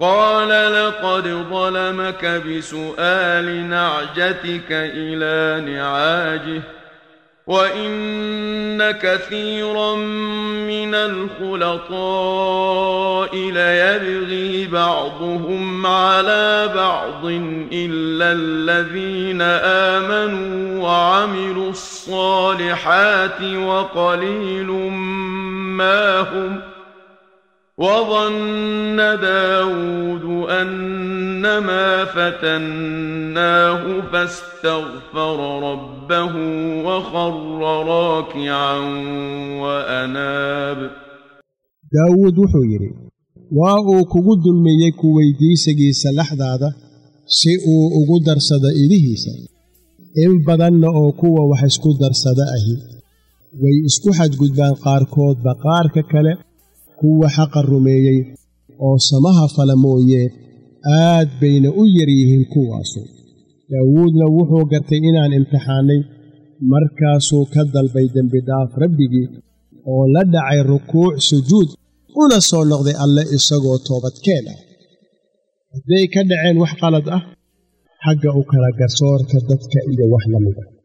قال لقد ظلمك بسؤال نعجتك إلى نعاجه وإن كثيرا من الخلطاء ليبغي بعضهم على بعض إلا الذين آمنوا وعملوا الصالحات وقليل ما هم وظن داود أنما فتناه فاستغفر ربه وخر راكعا وأناب داود وحيري وأو كجد الميك ويديسجي سلحد هذا شيء وجدر صدا إليهسا إن بدن أو كوا وحسكو در صدا أهي ويسكحج جدبان قاركود بقارك كله kuwa xaq rumeeyay oo samaha falamooyee aad bayna u yaryihiin kuwaasu daawuudna wuxuu gartay inaan imtixaanay markaasuu ka dalbay dembi dhaaf rabbigii oo la dhacay rukuuc sujuud una soo noqday alle isagoo toobadkeen ah hadday ka dhaceen wax qalad ah xagga u kala garsoorka dadka iyo wax la mid ah